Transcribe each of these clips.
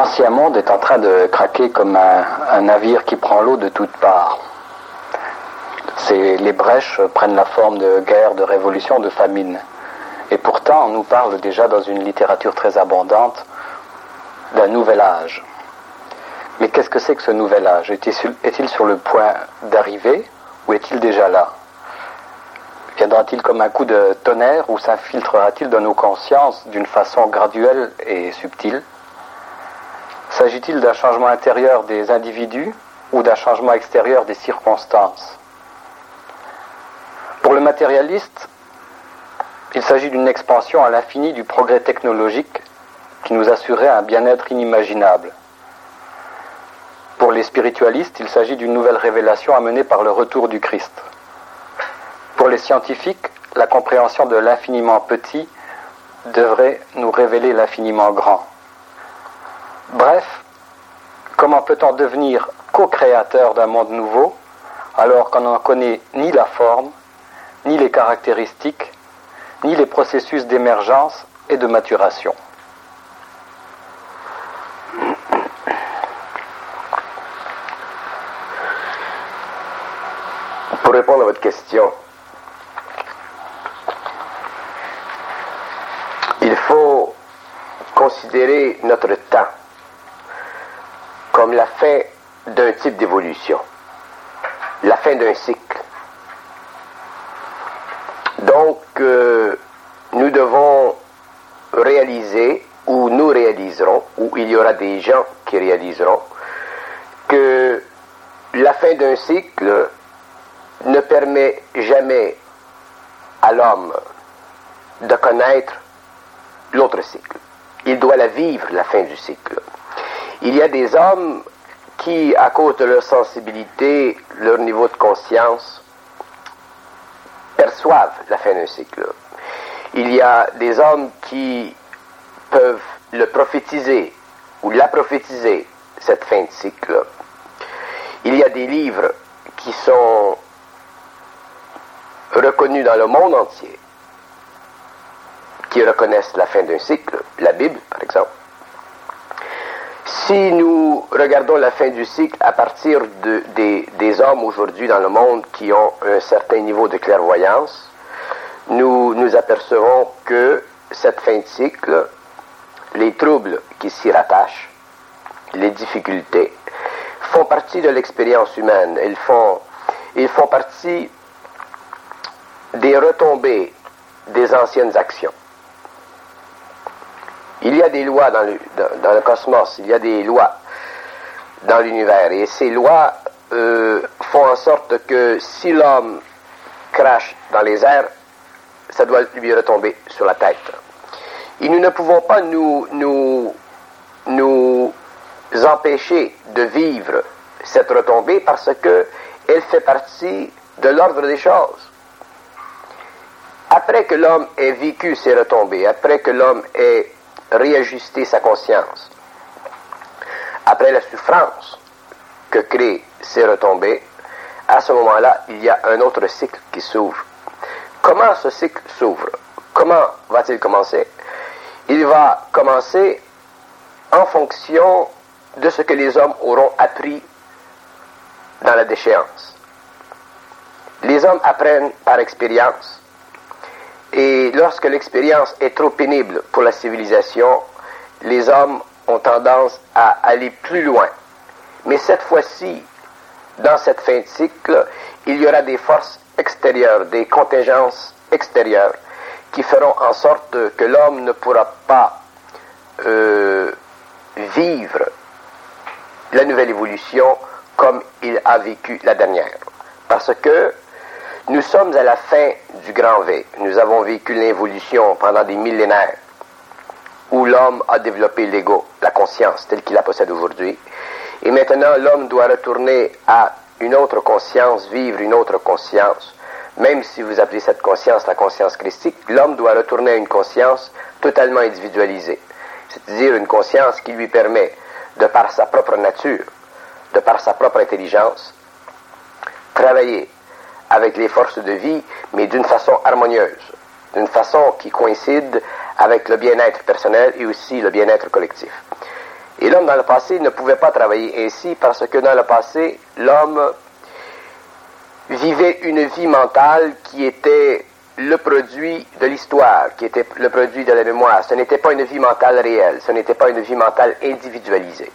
L'ancien monde est en train de craquer comme un navire qui prend l'eau de toutes parts. Les brèches prennent la forme de guerres, de révolutions, de famines. Et pourtant, on nous parle déjà dans une littérature très abondante d'un nouvel âge. Mais qu'est-ce que c'est que ce nouvel âge? Est-il sur le point d'arriver ou est-il déjà là? Viendra-t-il comme un coup de tonnerre ou s'infiltrera-t-il dans nos consciences d'une façon graduelle et subtile? S'agit-il d'un changement intérieur des individus ou d'un changement extérieur des circonstances? Pour le matérialiste, il s'agit d'une expansion à l'infini du progrès technologique qui nous assurait un bien-être inimaginable. Pour les spiritualistes, il s'agit d'une nouvelle révélation amenée par le retour du Christ. Pour les scientifiques, la compréhension de l'infiniment petit devrait nous révéler l'infiniment grand. Bref, comment peut-on devenir co-créateur d'un monde nouveau alors qu'on n'en connaît ni la forme, ni les caractéristiques, ni les processus d'émergence et de maturation? Pour répondre à votre question, il faut considérer notre temps comme la fin d'un type d'évolution, la fin d'un cycle. Donc, nous devons réaliser, ou nous réaliserons, ou il y aura des gens qui réaliseront, que la fin d'un cycle ne permet jamais à l'homme de connaître l'autre cycle. Il doit la vivre, la fin du cycle. Il y a des hommes qui, à cause de leur sensibilité, leur niveau de conscience, perçoivent la fin d'un cycle. Il y a des hommes qui peuvent le prophétiser ou la prophétiser, cette fin de cycle. Il y a des livres qui sont reconnus dans le monde entier, qui reconnaissent la fin d'un cycle, la Bible par exemple. Si nous regardons la fin du cycle à partir des hommes aujourd'hui dans le monde qui ont un certain niveau de clairvoyance, nous nous apercevons que cette fin de cycle, les troubles qui s'y rattachent, les difficultés, font partie de l'expérience humaine. Ils font partie des retombées des anciennes actions. Il y a des lois dans le cosmos, il y a des lois dans l'univers, et ces lois font en sorte que si l'homme crache dans les airs, ça doit lui retomber sur la tête. Et nous ne pouvons pas nous empêcher de vivre cette retombée parce que elle fait partie de l'ordre des choses. Après que l'homme ait vécu ces retombées, après que l'homme ait réajusté sa conscience, après la souffrance que créent ces retombées, à ce moment-là, il y a un autre cycle qui s'ouvre. Comment ce cycle s'ouvre? Comment va-t-il commencer? Il va commencer en fonction de ce que les hommes auront appris dans la déchéance. Les hommes apprennent par expérience. Et lorsque l'expérience est trop pénible pour la civilisation, les hommes ont tendance à aller plus loin. Mais cette fois-ci, dans cette fin de cycle, il y aura des forces extérieures, des contingences extérieures, qui feront en sorte que l'homme ne pourra pas vivre la nouvelle évolution comme il a vécu la dernière. Parce que nous sommes à la fin du grand V. Nous avons vécu l'évolution pendant des millénaires où l'homme a développé l'ego, la conscience telle qu'il la possède aujourd'hui. Et maintenant, l'homme doit retourner à une autre conscience, vivre une autre conscience. Même si vous appelez cette conscience la conscience christique, l'homme doit retourner à une conscience totalement individualisée. C'est-à-dire une conscience qui lui permet, de par sa propre nature, de par sa propre intelligence, travailler avec les forces de vie, mais d'une façon harmonieuse, d'une façon qui coïncide avec le bien-être personnel et aussi le bien-être collectif. Et l'homme dans le passé ne pouvait pas travailler ainsi parce que dans le passé, l'homme vivait une vie mentale qui était le produit de l'histoire, qui était le produit de la mémoire. Ce n'était pas une vie mentale réelle, ce n'était pas une vie mentale individualisée.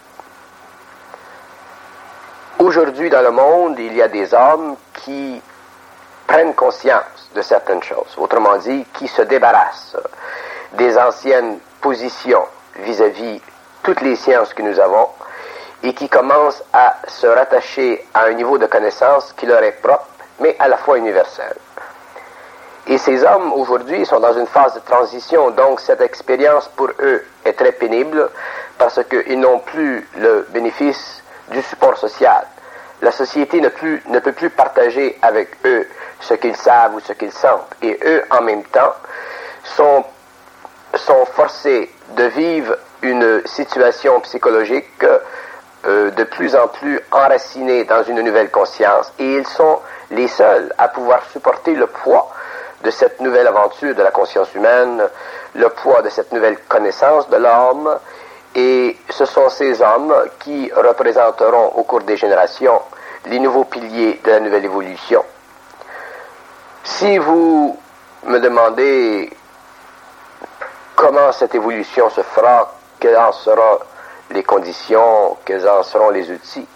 Aujourd'hui, dans le monde, il y a des hommes qui prennent conscience de certaines choses, autrement dit, qui se débarrassent des anciennes positions vis-à-vis toutes les sciences que nous avons et qui commencent à se rattacher à un niveau de connaissance qui leur est propre, mais à la fois universel. Et ces hommes, aujourd'hui, sont dans une phase de transition, donc cette expérience pour eux est très pénible parce qu'ils n'ont plus le bénéfice du support social. La société ne peut plus partager avec eux ce qu'ils savent ou ce qu'ils sentent. Et eux, en même temps, sont forcés de vivre une situation psychologique de plus en plus enracinée dans une nouvelle conscience. Et ils sont les seuls à pouvoir supporter le poids de cette nouvelle aventure de la conscience humaine, le poids de cette nouvelle connaissance de l'homme. Et ce sont ces hommes qui représenteront au cours des générations les nouveaux piliers de la nouvelle évolution. Si vous me demandez comment cette évolution se fera, quelles en seront les conditions, quels en seront les outils,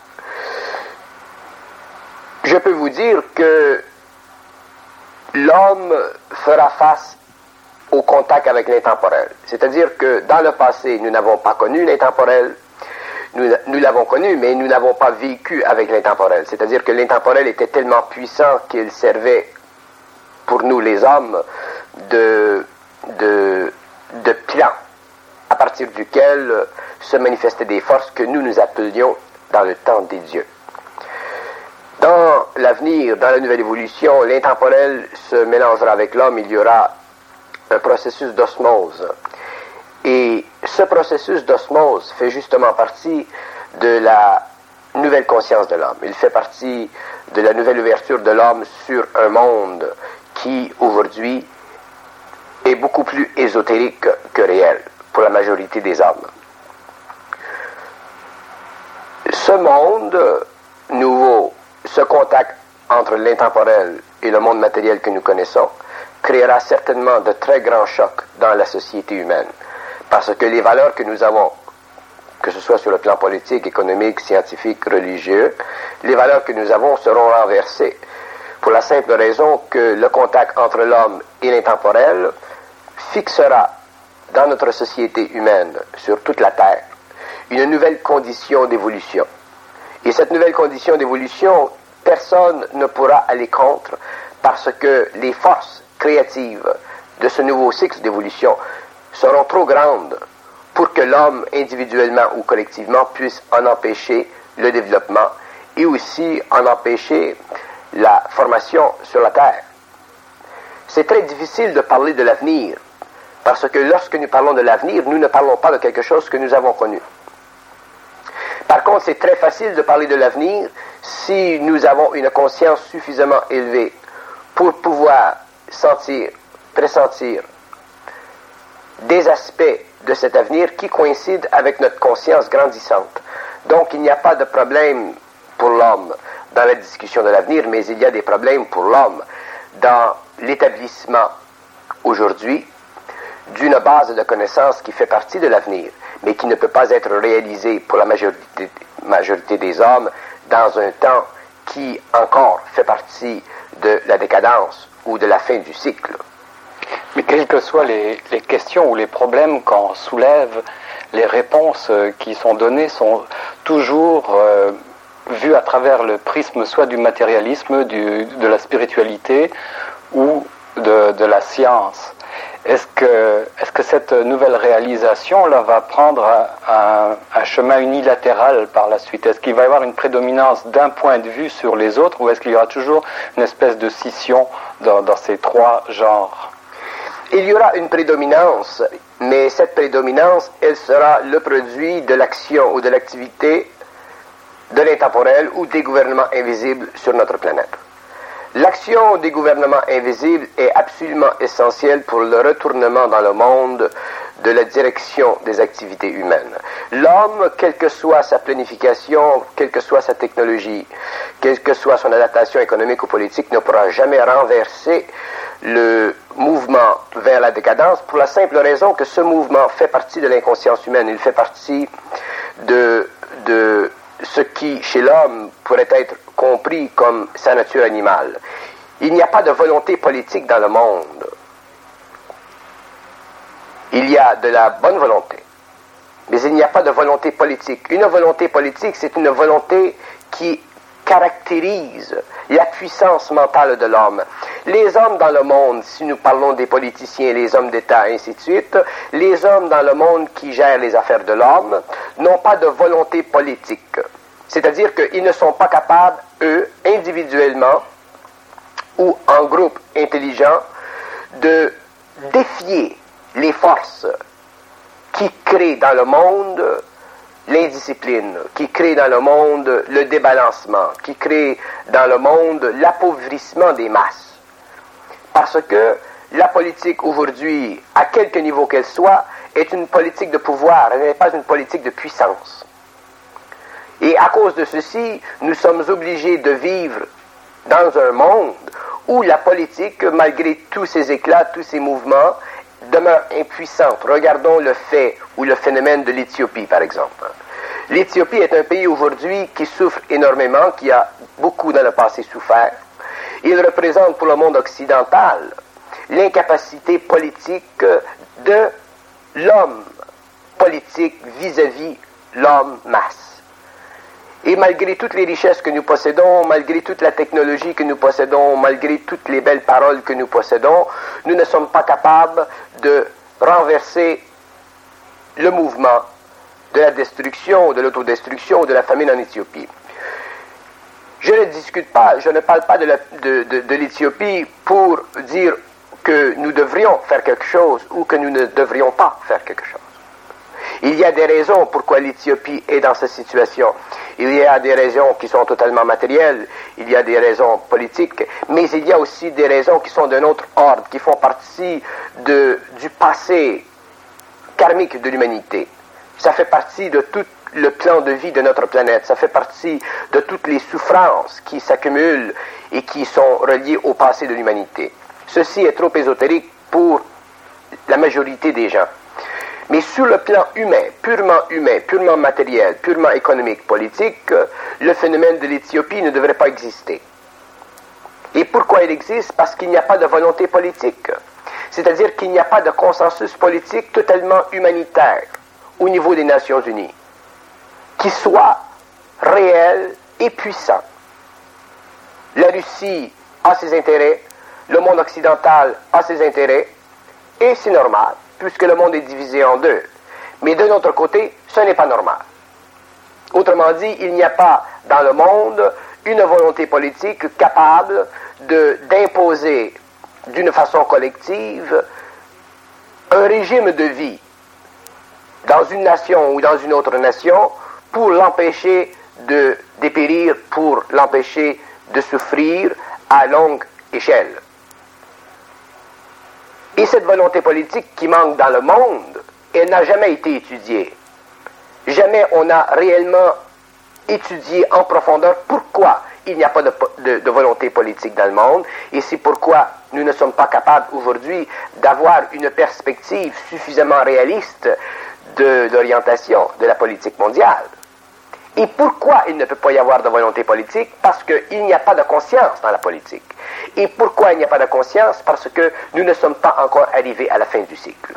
je peux vous dire que l'homme fera face au contact avec l'intemporel. C'est-à-dire que dans le passé, nous n'avons pas connu l'intemporel. Nous l'avons connu, mais nous n'avons pas vécu avec l'intemporel. C'est-à-dire que l'intemporel était tellement puissant qu'il servait pour nous, les hommes, de plan à partir duquel se manifestaient des forces que nous appelions dans le temps des dieux. Dans l'avenir, dans la nouvelle évolution, l'intemporel se mélangera avec l'homme. Il y aura un processus d'osmose. Et ce processus d'osmose fait justement partie de la nouvelle conscience de l'homme. Il fait partie de la nouvelle ouverture de l'homme sur un monde qui, aujourd'hui, est beaucoup plus ésotérique que réel pour la majorité des hommes. Ce monde nouveau, ce contact entre l'intemporel et le monde matériel que nous connaissons, créera certainement de très grands chocs dans la société humaine. Parce que les valeurs que nous avons, que ce soit sur le plan politique, économique, scientifique, religieux, les valeurs que nous avons seront renversées pour la simple raison que le contact entre l'homme et l'intemporel fixera dans notre société humaine, sur toute la Terre, une nouvelle condition d'évolution. Et cette nouvelle condition d'évolution, personne ne pourra aller contre parce que les forces créatives de ce nouveau cycle d'évolution seront trop grandes pour que l'homme, individuellement ou collectivement, puisse en empêcher le développement et aussi en empêcher la formation sur la Terre. C'est très difficile de parler de l'avenir, parce que lorsque nous parlons de l'avenir, nous ne parlons pas de quelque chose que nous avons connu. Par contre, c'est très facile de parler de l'avenir si nous avons une conscience suffisamment élevée pour pouvoir sentir, pressentir des aspects de cet avenir qui coïncident avec notre conscience grandissante. Donc, il n'y a pas de problème pour l'homme dans la discussion de l'avenir, mais il y a des problèmes pour l'homme dans l'établissement aujourd'hui d'une base de connaissances qui fait partie de l'avenir, mais qui ne peut pas être réalisée pour la majorité des hommes dans un temps qui encore fait partie de la décadence ou de la fin du cycle. Mais quelles que soient les questions ou les problèmes qu'on soulève, les réponses qui sont données sont toujours vues à travers le prisme soit du matérialisme, de la spiritualité ou de la science. Est-ce que cette nouvelle réalisation-là va prendre un chemin unilatéral par la suite? Est-ce qu'il va y avoir une prédominance d'un point de vue sur les autres ou est-ce qu'il y aura toujours une espèce de scission dans ces trois genres? Il y aura une prédominance, mais cette prédominance, elle sera le produit de l'action ou de l'activité de l'intemporel ou des gouvernements invisibles sur notre planète. L'action des gouvernements invisibles est absolument essentielle pour le retournement dans le monde de la direction des activités humaines. L'homme, quelle que soit sa planification, quelle que soit sa technologie, quelle que soit son adaptation économique ou politique, ne pourra jamais renverser le mouvement vers la décadence pour la simple raison que ce mouvement fait partie de l'inconscience humaine. Il fait partie de ce qui, chez l'homme, pourrait être compris comme sa nature animale. Il n'y a pas de volonté politique dans le monde. Il y a de la bonne volonté, mais il n'y a pas de volonté politique. Une volonté politique, c'est une volonté qui caractérise la puissance mentale de l'homme. Les hommes dans le monde, si nous parlons des politiciens, les hommes d'État, et ainsi de suite, les hommes dans le monde qui gèrent les affaires de l'homme n'ont pas de volonté politique. C'est-à-dire qu'ils ne sont pas capables, eux, individuellement ou en groupe intelligent, de défier les forces qui créent dans le monde l'indiscipline, qui créent dans le monde le débalancement, qui créent dans le monde l'appauvrissement des masses. Parce que la politique aujourd'hui, à quelque niveau qu'elle soit, est une politique de pouvoir, elle n'est pas une politique de puissance. Et à cause de ceci, nous sommes obligés de vivre dans un monde où la politique, malgré tous ses éclats, tous ses mouvements, demeure impuissante. Regardons le fait ou le phénomène de l'Éthiopie, par exemple. L'Éthiopie est un pays aujourd'hui qui souffre énormément, qui a beaucoup dans le passé souffert. Il représente pour le monde occidental l'incapacité politique de l'homme politique vis-à-vis l'homme masse. Et malgré toutes les richesses que nous possédons, malgré toute la technologie que nous possédons, malgré toutes les belles paroles que nous possédons, nous ne sommes pas capables de renverser le mouvement de la destruction, de l'autodestruction, de la famine en Éthiopie. Je ne parle pas de l'Éthiopie pour dire que nous devrions faire quelque chose ou que nous ne devrions pas faire quelque chose. Il y a des raisons pourquoi l'Éthiopie est dans cette situation. Il y a des raisons qui sont totalement matérielles, il y a des raisons politiques, mais il y a aussi des raisons qui sont d'un autre ordre, qui font partie du passé karmique de l'humanité. Ça fait partie de tout le plan de vie de notre planète, ça fait partie de toutes les souffrances qui s'accumulent et qui sont reliées au passé de l'humanité. Ceci est trop ésotérique pour la majorité des gens. Mais sur le plan humain, purement matériel, purement économique, politique, le phénomène de l'Éthiopie ne devrait pas exister. Et pourquoi il existe? Parce qu'il n'y a pas de volonté politique. C'est-à-dire qu'il n'y a pas de consensus politique totalement humanitaire au niveau des Nations Unies, qui soit réel et puissant. La Russie a ses intérêts, le monde occidental a ses intérêts, et c'est normal, puisque le monde est divisé en deux. Mais de notre côté, ce n'est pas normal. Autrement dit, il n'y a pas dans le monde une volonté politique capable d'imposer d'une façon collective un régime de vie dans une nation ou dans une autre nation pour l'empêcher de dépérir, pour l'empêcher de souffrir à longue échelle. Et cette volonté politique qui manque dans le monde, elle n'a jamais été étudiée. Jamais on n'a réellement étudié en profondeur pourquoi il n'y a pas de volonté politique dans le monde, et c'est pourquoi nous ne sommes pas capables aujourd'hui d'avoir une perspective suffisamment réaliste de l'orientation de la politique mondiale. Et pourquoi il ne peut pas y avoir de volonté politique? Parce qu'il n'y a pas de conscience dans la politique. Et pourquoi il n'y a pas de conscience? Parce que nous ne sommes pas encore arrivés à la fin du cycle.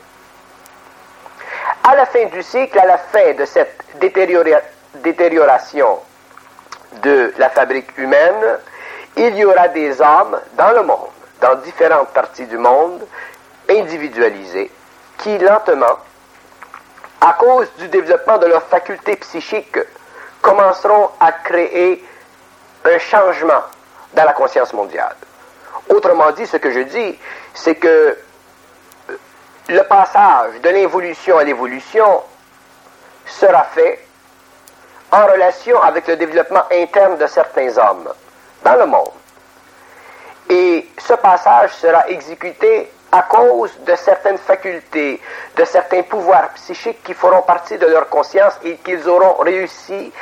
À la fin du cycle, à la fin de cette détérioration de la fabrique humaine, il y aura des hommes dans le monde, dans différentes parties du monde, individualisés, qui lentement, à cause du développement de leurs facultés psychiques, commenceront à créer un changement dans la conscience mondiale. Autrement dit, ce que je dis, c'est que le passage de l'involution à l'évolution sera fait en relation avec le développement interne de certains hommes dans le monde. Et ce passage sera exécuté à cause de certaines facultés, de certains pouvoirs psychiques qui feront partie de leur conscience et qu'ils auront réussi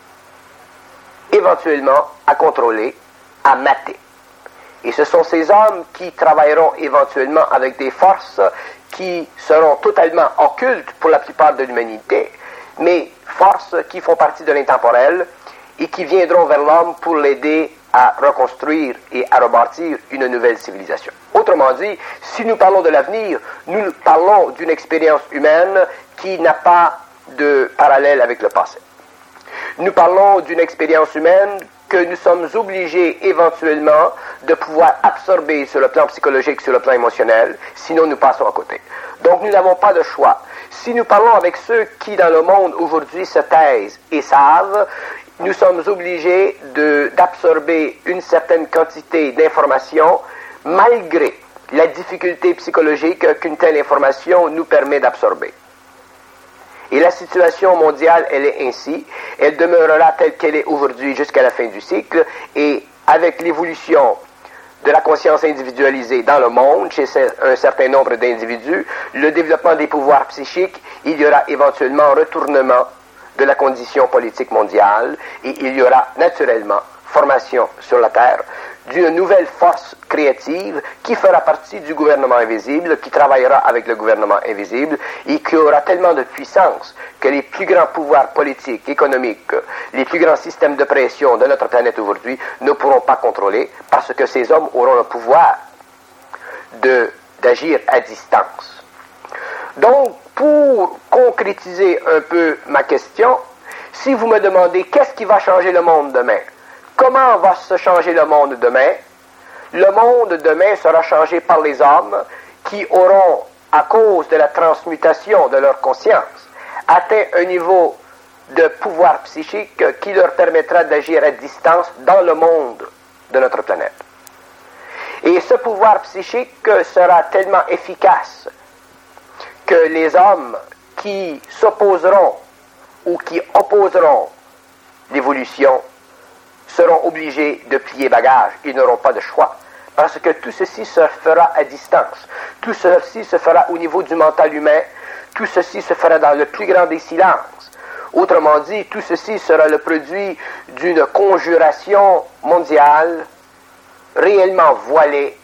éventuellement à contrôler, à mater. Et ce sont ces hommes qui travailleront éventuellement avec des forces qui seront totalement occultes pour la plupart de l'humanité, mais forces qui font partie de l'intemporel et qui viendront vers l'homme pour l'aider à reconstruire et à rebâtir une nouvelle civilisation. Autrement dit, si nous parlons de l'avenir, nous parlons d'une expérience humaine qui n'a pas de parallèle avec le passé. Nous parlons d'une expérience humaine que nous sommes obligés éventuellement de pouvoir absorber sur le plan psychologique, sur le plan émotionnel, sinon nous passons à côté. Donc nous n'avons pas de choix. Si nous parlons avec ceux qui dans le monde aujourd'hui se taisent et savent, nous sommes obligés d'absorber une certaine quantité d'informations malgré la difficulté psychologique qu'une telle information nous permet d'absorber. Et la situation mondiale, elle est ainsi. Elle demeurera telle qu'elle est aujourd'hui jusqu'à la fin du cycle. Et avec l'évolution de la conscience individualisée dans le monde, chez un certain nombre d'individus, le développement des pouvoirs psychiques, il y aura éventuellement un retournement de la condition politique mondiale et il y aura naturellement formation sur la Terre d'une nouvelle force créative qui fera partie du gouvernement invisible, qui travaillera avec le gouvernement invisible et qui aura tellement de puissance que les plus grands pouvoirs politiques, économiques, les plus grands systèmes de pression de notre planète aujourd'hui ne pourront pas contrôler parce que ces hommes auront le pouvoir d'agir à distance. Donc, pour concrétiser un peu ma question, si vous me demandez qu'est-ce qui va changer le monde demain, comment va se changer le monde demain? Le monde demain sera changé par les hommes qui auront, à cause de la transmutation de leur conscience, atteint un niveau de pouvoir psychique qui leur permettra d'agir à distance dans le monde de notre planète. Et ce pouvoir psychique sera tellement efficace que les hommes qui s'opposeront ou qui opposeront l'évolution seront obligés de plier bagage. Ils n'auront pas de choix. Parce que tout ceci se fera à distance. Tout ceci se fera au niveau du mental humain. Tout ceci se fera dans le plus grand des silences. Autrement dit, tout ceci sera le produit d'une conjuration mondiale réellement voilée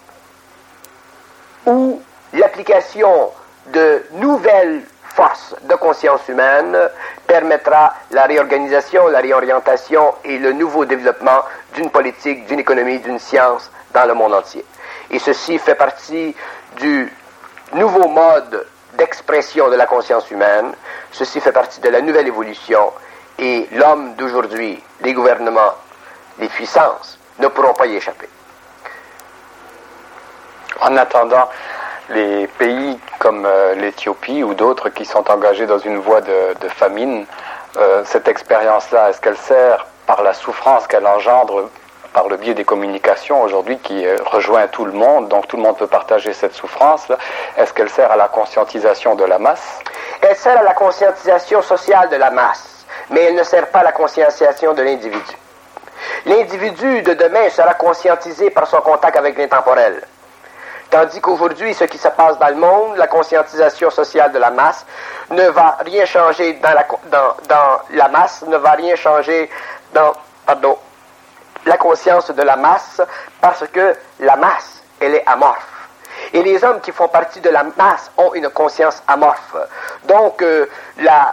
où l'application de nouvelles forces de conscience humaine permettra la réorganisation, la réorientation et le nouveau développement d'une politique, d'une économie, d'une science dans le monde entier. Et ceci fait partie du nouveau mode d'expression de la conscience humaine. Ceci fait partie de la nouvelle évolution et l'homme d'aujourd'hui, les gouvernements, les puissances ne pourront pas y échapper. En attendant, les pays comme l'Éthiopie ou d'autres qui sont engagés dans une voie de famine, cette expérience-là, est-ce qu'elle sert par la souffrance qu'elle engendre par le biais des communications aujourd'hui qui rejoint tout le monde, donc tout le monde peut partager cette souffrance-là, est-ce qu'elle sert à la conscientisation de la masse? Elle sert à la conscientisation sociale de la masse, mais elle ne sert pas à la conscientisation de l'individu. L'individu de demain sera conscientisé par son contact avec l'intemporel. Tandis qu'aujourd'hui, ce qui se passe dans le monde, la conscientisation sociale de la masse, ne va rien changer dans la masse, ne va rien changer dans la conscience de la masse, parce que la masse, elle est amorphe. Et les hommes qui font partie de la masse ont une conscience amorphe. Donc, la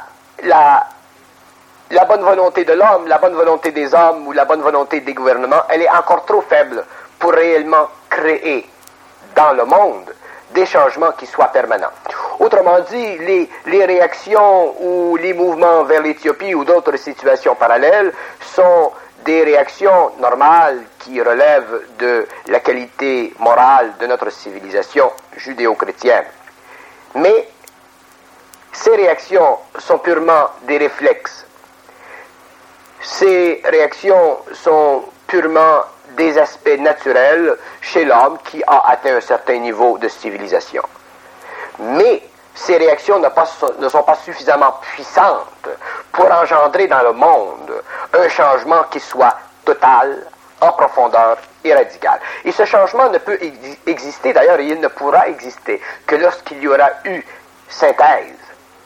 bonne volonté de l'homme, la bonne volonté des hommes ou la bonne volonté des gouvernements, elle est encore trop faible pour réellement créer dans le monde des changements qui soient permanents. Autrement dit, les réactions ou les mouvements vers l'Éthiopie ou d'autres situations parallèles sont des réactions normales qui relèvent de la qualité morale de notre civilisation judéo-chrétienne. Mais ces réactions sont purement des réflexes. Ces réactions sont purement des aspects naturels chez l'homme qui a atteint un certain niveau de civilisation. Mais ces réactions ne sont pas suffisamment puissantes pour engendrer dans le monde un changement qui soit total, en profondeur et radical. Et ce changement ne peut exister, d'ailleurs, et il ne pourra exister que lorsqu'il y aura eu synthèse,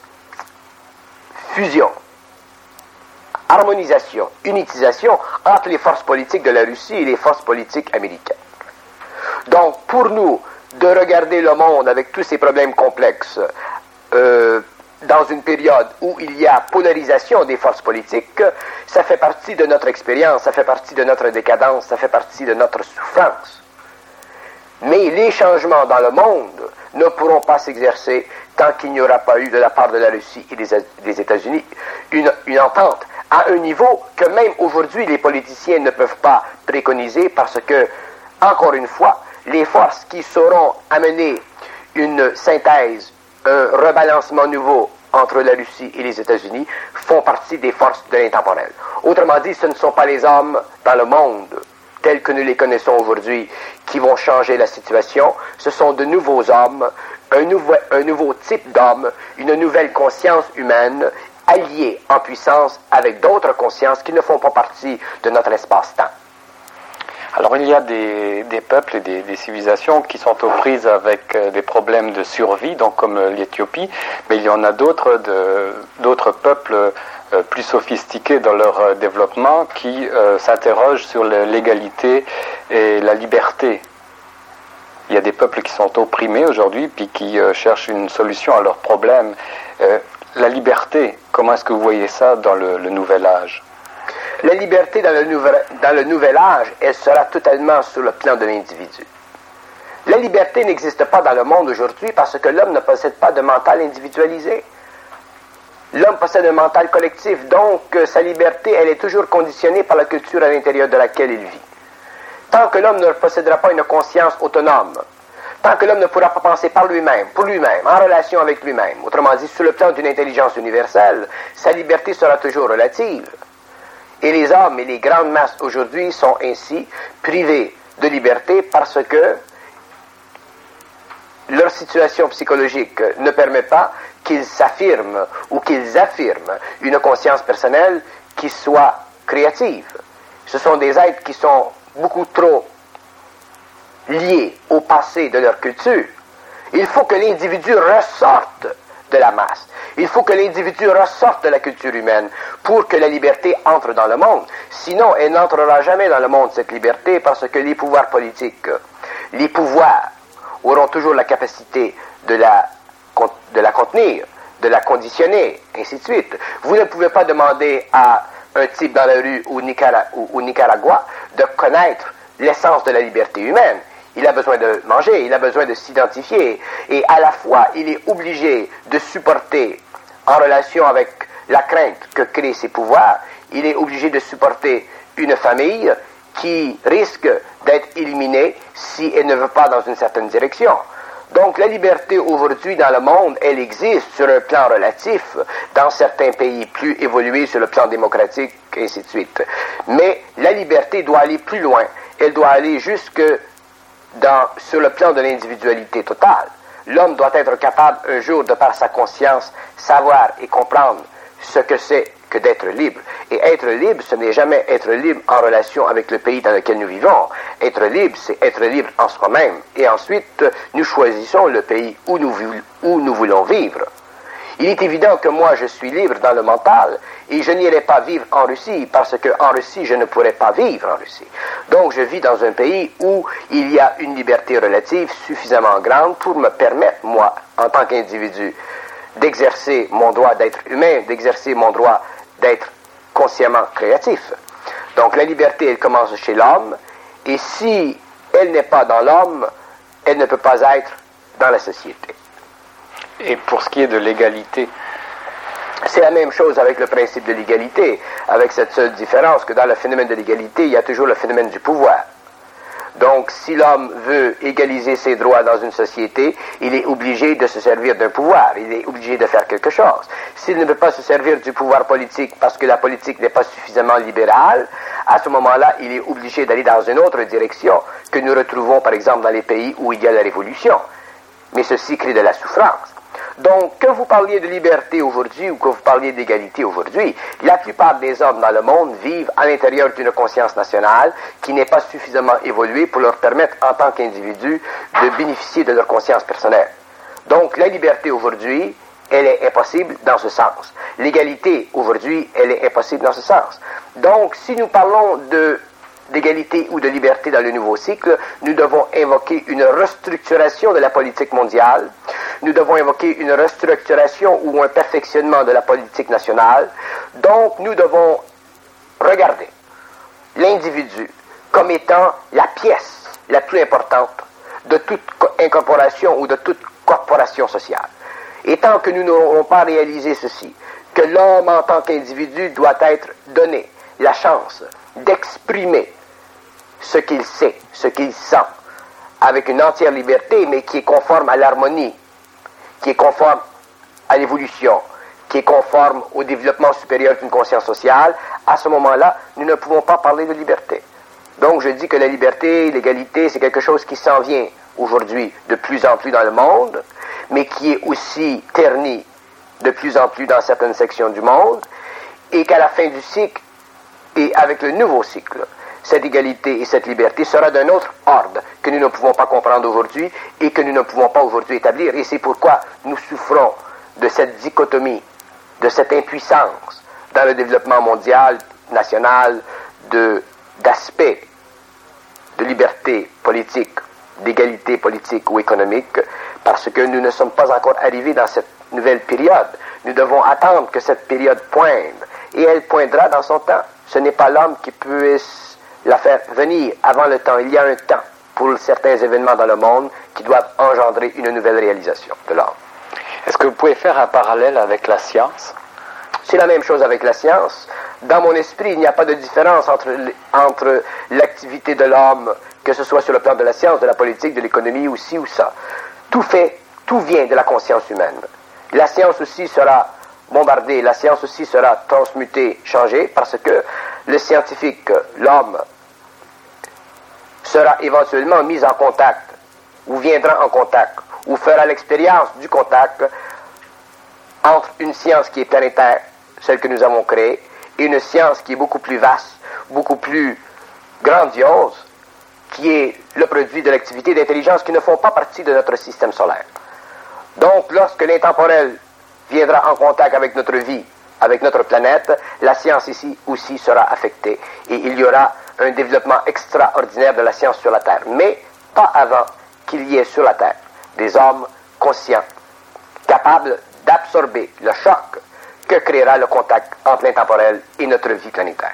fusion, harmonisation, unitisation entre les forces politiques de la Russie et les forces politiques américaines. Donc, pour nous, de regarder le monde avec tous ces problèmes complexes, dans une période où il y a polarisation des forces politiques, ça fait partie de notre expérience, ça fait partie de notre décadence, ça fait partie de notre souffrance. Mais les changements dans le monde ne pourront pas s'exercer tant qu'il n'y aura pas eu de la part de la Russie et des États-Unis une entente à un niveau que même aujourd'hui les politiciens ne peuvent pas préconiser parce que, encore une fois, les forces qui sauront amener une synthèse, un rebalancement nouveau entre la Russie et les États-Unis font partie des forces de l'intemporel. Autrement dit, ce ne sont pas les hommes dans le monde tels que nous les connaissons aujourd'hui qui vont changer la situation. Ce sont de nouveaux hommes, un nouveau type d'hommes, une nouvelle conscience humaine alliée en puissance avec d'autres consciences qui ne font pas partie de notre espace-temps. Alors il y a des peuples et des civilisations qui sont aux prises avec des problèmes de survie, donc comme l'Éthiopie, mais il y en a d'autres peuples plus sophistiqués dans leur développement qui s'interrogent sur l'égalité et la liberté. Il y a des peuples qui sont opprimés aujourd'hui puis qui cherchent une solution à leurs problèmes. La liberté, comment est-ce que vous voyez ça dans le nouvel âge ? La liberté dans le nouvel âge, elle sera totalement sur le plan de l'individu. La liberté n'existe pas dans le monde aujourd'hui parce que l'homme ne possède pas de mental individualisé. L'homme possède un mental collectif, donc sa liberté, elle est toujours conditionnée par la culture à l'intérieur de laquelle il vit. Tant que l'homme ne possédera pas une conscience autonome, tant que l'homme ne pourra pas penser par lui-même, pour lui-même, en relation avec lui-même, autrement dit, sur le plan d'une intelligence universelle, sa liberté sera toujours relative. Et les hommes et les grandes masses aujourd'hui sont ainsi privés de liberté parce que leur situation psychologique ne permet pas qu'ils s'affirment ou qu'ils affirment une conscience personnelle qui soit créative. Ce sont des êtres qui sont beaucoup trop liés au passé de leur culture. Il faut que l'individu ressorte de la masse. Il faut que l'individu ressorte de la culture humaine pour que la liberté entre dans le monde. Sinon, elle n'entrera jamais dans le monde, cette liberté, parce que les pouvoirs politiques, les pouvoirs auront toujours la capacité de la contenir, de la conditionner, ainsi de suite. Vous ne pouvez pas demander à un type dans la rue au Nicaragua de connaître l'essence de la liberté humaine. Il a besoin de manger, il a besoin de s'identifier. Et à la fois, il est obligé de supporter, en relation avec la crainte que créent ses pouvoirs, il est obligé de supporter une famille qui risque d'être éliminée si elle ne va pas dans une certaine direction. Donc la liberté aujourd'hui dans le monde, elle existe sur un plan relatif, dans certains pays plus évolués sur le plan démocratique, ainsi de suite. Mais la liberté doit aller plus loin. Elle doit aller jusque sur le plan de l'individualité totale. L'homme doit être capable un jour, de par sa conscience, savoir et comprendre ce que c'est que d'être libre. Et être libre, ce n'est jamais être libre en relation avec le pays dans lequel nous vivons. Être libre, c'est être libre en soi-même. Et ensuite, nous choisissons le pays où nous voulons vivre. Il est évident que moi, je suis libre dans le mental et je n'irai pas vivre en Russie parce qu'en Russie, je ne pourrais pas vivre en Russie. Donc, je vis dans un pays où il y a une liberté relative suffisamment grande pour me permettre, moi, en tant qu'individu, d'exercer mon droit d'être humain, d'exercer mon droit d'être consciemment créatif. Donc, la liberté, elle commence chez l'homme et si elle n'est pas dans l'homme, elle ne peut pas être dans la société. Et pour ce qui est de l'égalité, c'est la même chose avec le principe de l'égalité, avec cette seule différence que dans le phénomène de l'égalité, il y a toujours le phénomène du pouvoir. Donc, si l'homme veut égaliser ses droits dans une société, il est obligé de se servir d'un pouvoir, il est obligé de faire quelque chose. S'il ne peut pas se servir du pouvoir politique parce que la politique n'est pas suffisamment libérale, à ce moment-là, il est obligé d'aller dans une autre direction que nous retrouvons, par exemple, dans les pays où il y a la révolution. Mais ceci crée de la souffrance. Donc, que vous parliez de liberté aujourd'hui ou que vous parliez d'égalité aujourd'hui, la plupart des hommes dans le monde vivent à l'intérieur d'une conscience nationale qui n'est pas suffisamment évoluée pour leur permettre, en tant qu'individus, de bénéficier de leur conscience personnelle. Donc, la liberté aujourd'hui, elle est impossible dans ce sens. L'égalité aujourd'hui, elle est impossible dans ce sens. Donc, si nous parlons d'égalité ou de liberté dans le nouveau cycle, nous devons invoquer une restructuration de la politique mondiale, nous devons invoquer une restructuration ou un perfectionnement de la politique nationale. Donc, nous devons regarder l'individu comme étant la pièce la plus importante de toute incorporation ou de toute corporation sociale. Et tant que nous n'aurons pas réalisé ceci, que l'homme en tant qu'individu doit être donné la chance d'exprimer ce qu'il sait, ce qu'il sent, avec une entière liberté, mais qui est conforme à l'harmonie, qui est conforme à l'évolution, qui est conforme au développement supérieur d'une conscience sociale, à ce moment-là, nous ne pouvons pas parler de liberté. Donc, je dis que la liberté, l'égalité, c'est quelque chose qui s'en vient aujourd'hui de plus en plus dans le monde, mais qui est aussi terni de plus en plus dans certaines sections du monde, et qu'à la fin du cycle, et avec le nouveau cycle, cette égalité et cette liberté sera d'un autre ordre que nous ne pouvons pas comprendre aujourd'hui et que nous ne pouvons pas aujourd'hui établir. Et c'est pourquoi nous souffrons de cette dichotomie, de cette impuissance dans le développement mondial, national, d'aspects de liberté politique, d'égalité politique ou économique, parce que nous ne sommes pas encore arrivés dans cette nouvelle période. Nous devons attendre que cette période pointe, et elle poindra dans son temps. Ce n'est pas l'homme qui puisse la faire venir avant le temps. Il y a un temps pour certains événements dans le monde qui doivent engendrer une nouvelle réalisation de l'homme. Est-ce que vous pouvez faire un parallèle avec la science? C'est la même chose avec la science. Dans mon esprit, il n'y a pas de différence entre l'activité de l'homme, que ce soit sur le plan de la science, de la politique, de l'économie, ou ci ou ça. Tout vient de la conscience humaine. La science aussi sera bombardée, la science aussi sera transmutée, changée, parce que le scientifique, l'homme, sera éventuellement mis en contact, ou viendra en contact, ou fera l'expérience du contact entre une science qui est planétaire, celle que nous avons créée, et une science qui est beaucoup plus vaste, beaucoup plus grandiose, qui est le produit de l'activité d'intelligence qui ne font pas partie de notre système solaire. Donc, lorsque l'intemporel viendra en contact avec notre vie, avec notre planète, la science ici aussi sera affectée. Et il y aura un développement extraordinaire de la science sur la Terre. Mais pas avant qu'il y ait sur la Terre des hommes conscients, capables d'absorber le choc que créera le contact entre l'intemporel et notre vie planétaire.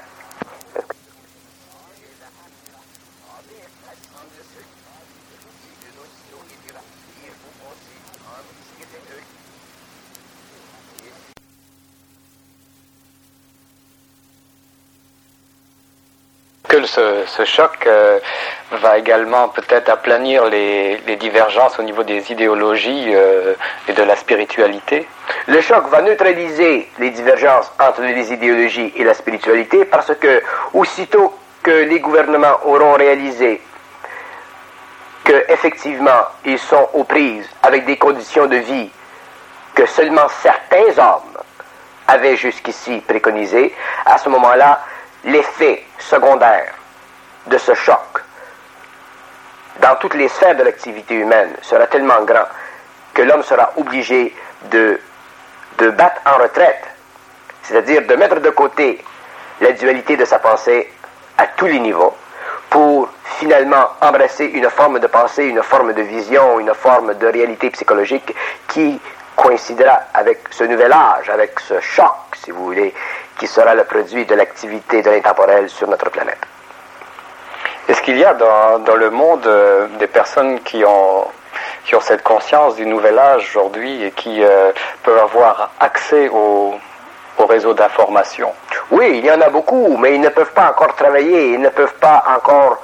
Que ce choc va également peut-être aplanir les divergences au niveau des idéologies et de la spiritualité. Le choc va neutraliser les divergences entre les idéologies et la spiritualité parce que aussitôt que les gouvernements auront réalisé qu'effectivement ils sont aux prises avec des conditions de vie que seulement certains hommes avaient jusqu'ici préconisées, à ce moment-là, l'effet secondaire de ce choc dans toutes les sphères de l'activité humaine sera tellement grand que l'homme sera obligé de battre en retraite, c'est-à-dire de mettre de côté la dualité de sa pensée à tous les niveaux pour finalement embrasser une forme de pensée, une forme de vision, une forme de réalité psychologique qui coïncidera avec ce nouvel âge, avec ce choc, si vous voulez, qui sera le produit de l'activité de l'intemporel sur notre planète. Est-ce qu'il y a dans le monde des personnes qui ont cette conscience du nouvel âge aujourd'hui et qui peuvent avoir accès au réseau d'information? Oui, il y en a beaucoup, mais ils ne peuvent pas encore travailler, ils ne peuvent pas encore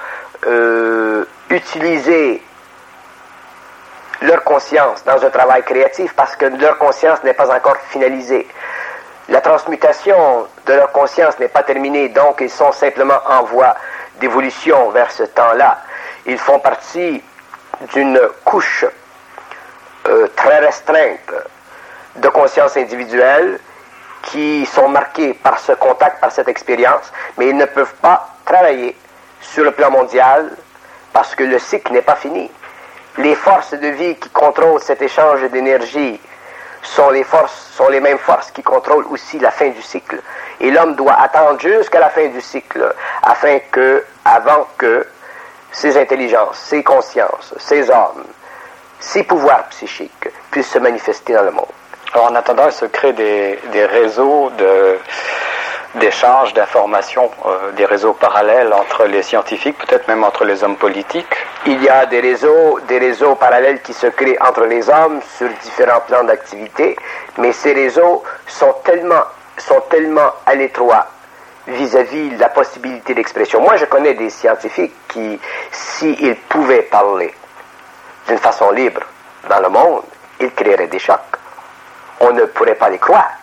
utiliser leur conscience dans un travail créatif parce que leur conscience n'est pas encore finalisée. La transmutation de leur conscience n'est pas terminée, donc ils sont simplement en voie d'évolution vers ce temps-là. Ils font partie d'une couche très restreinte de conscience individuelle qui sont marqués par ce contact, par cette expérience, mais ils ne peuvent pas travailler sur le plan mondial parce que le cycle n'est pas fini. Les forces de vie qui contrôlent cet échange d'énergie sont les mêmes forces qui contrôlent aussi la fin du cycle. Et l'homme doit attendre jusqu'à la fin du cycle avant que ses intelligences, ses consciences, ses âmes, ses pouvoirs psychiques puissent se manifester dans le monde. Alors en attendant, il se crée des réseaux d'échange d'informations, des réseaux parallèles entre les scientifiques, peut-être même entre les hommes politiques. Il y a des réseaux parallèles qui se créent entre les hommes sur différents plans d'activité, mais ces réseaux sont tellement à l'étroit vis-à-vis de la possibilité d'expression. Moi, je connais des scientifiques qui, s'ils pouvaient parler d'une façon libre dans le monde, ils créeraient des chocs. On ne pourrait pas les croire.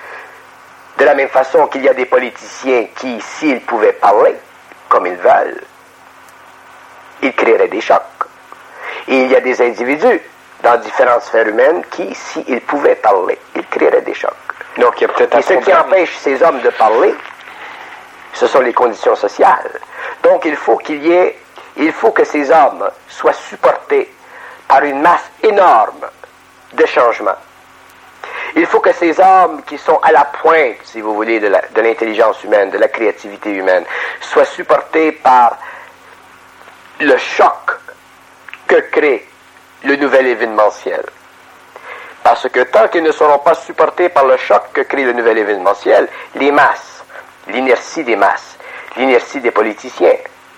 De la même façon qu'il y a des politiciens qui, s'ils pouvaient parler comme ils veulent, ils créeraient des chocs. Et il y a des individus dans différentes sphères humaines qui, s'ils pouvaient parler, ils créeraient des chocs. Donc, il y a peut-être Et ce qui empêche ces hommes de parler, ce sont les conditions sociales. Donc, il faut que ces hommes soient supportés par une masse énorme de changements. Il faut que ces hommes qui sont à la pointe, si vous voulez, de l'intelligence humaine, de la créativité humaine, soient supportés par le choc que crée le nouvel événementiel. Parce que tant qu'ils ne seront pas supportés par le choc que crée le nouvel événementiel, les masses, l'inertie des masses, l'inertie des politiciens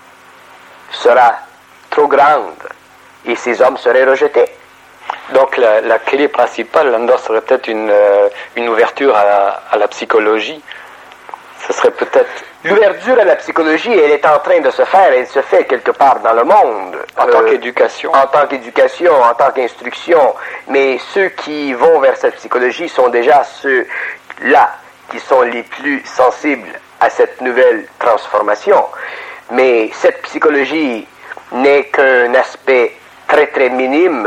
sera trop grande et ces hommes seraient rejetés. Donc la clé principale, là-dedans, serait peut-être une ouverture à la psychologie. Ce serait peut-être... L'ouverture à la psychologie, elle est en train de se faire, elle se fait quelque part dans le monde. En tant qu'éducation. En tant qu'éducation, en tant qu'instruction. Mais ceux qui vont vers cette psychologie sont déjà ceux-là qui sont les plus sensibles à cette nouvelle transformation. Mais cette psychologie n'est qu'un aspect très très minime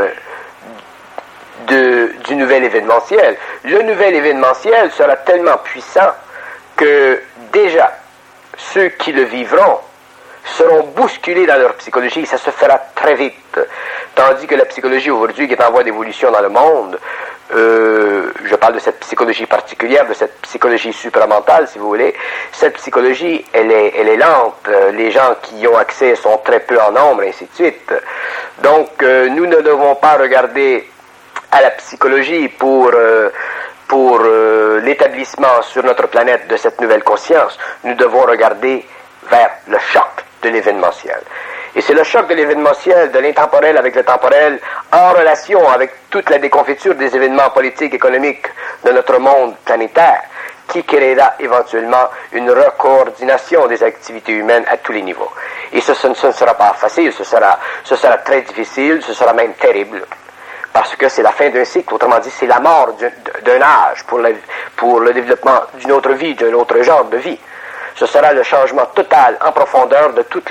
du nouvel événementiel. Le nouvel événementiel sera tellement puissant que déjà ceux qui le vivront seront bousculés dans leur psychologie. Ça se fera très vite. Tandis que la psychologie aujourd'hui qui est en voie d'évolution dans le monde, je parle de cette psychologie particulière, de cette psychologie supramentale, si vous voulez, cette psychologie, elle est lente. Les gens qui y ont accès sont très peu en nombre, et ainsi de suite. Donc, nous ne devons pas regarder à la psychologie pour l'établissement sur notre planète de cette nouvelle conscience. Nous devons regarder vers le choc de l'événementiel. Et c'est le choc de l'événementiel, de l'intemporel avec le temporel, en relation avec toute la déconfiture des événements politiques, économiques de notre monde planétaire, qui créera éventuellement une recoordination des activités humaines à tous les niveaux. Et ce ne sera pas facile, ce sera très difficile, ce sera même terrible. Parce que c'est la fin d'un cycle, autrement dit, c'est la mort d'un âge pour le développement d'une autre vie, d'un autre genre de vie. Ce sera le changement total, en profondeur, de toute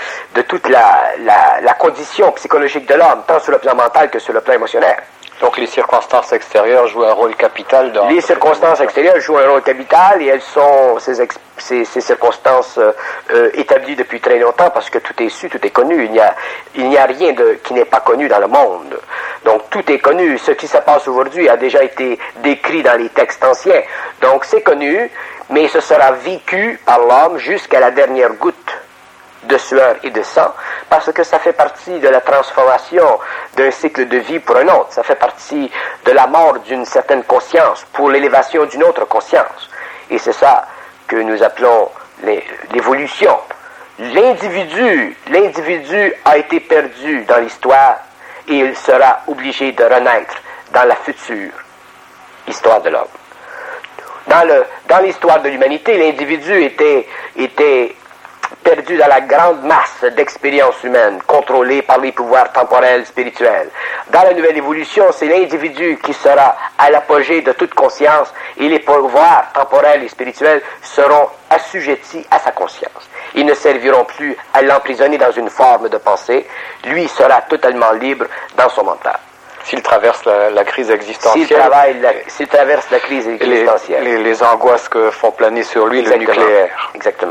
la condition psychologique de l'homme, tant sur le plan mental que sur le plan émotionnel. Donc les circonstances extérieures jouent un rôle capital dans... Les circonstances extérieures jouent un rôle capital et elles sont ces circonstances établies depuis très longtemps parce que tout est su, tout est connu. Il n'y a rien qui n'est pas connu dans le monde. Donc tout est connu. Ce qui se passe aujourd'hui a déjà été décrit dans les textes anciens. Donc c'est connu, mais ce sera vécu par l'homme jusqu'à la dernière goutte de sueur et de sang, parce que ça fait partie de la transformation d'un cycle de vie pour un autre. Ça fait partie de la mort d'une certaine conscience pour l'élévation d'une autre conscience. Et c'est ça que nous appelons l'évolution. L'individu a été perdu dans l'histoire et il sera obligé de renaître dans la future histoire de l'homme. Dans l'histoire de l'humanité, l'individu était perdu dans la grande masse d'expériences humaines, contrôlées par les pouvoirs temporels, spirituels. Dans la nouvelle évolution, c'est l'individu qui sera à l'apogée de toute conscience et les pouvoirs temporels et spirituels seront assujettis à sa conscience. Ils ne serviront plus à l'emprisonner dans une forme de pensée. Lui sera totalement libre dans son mental. S'il traverse la crise existentielle. S'il traverse la crise existentielle. Les angoisses que font planer sur lui Exactement. le nucléaire. Exactement.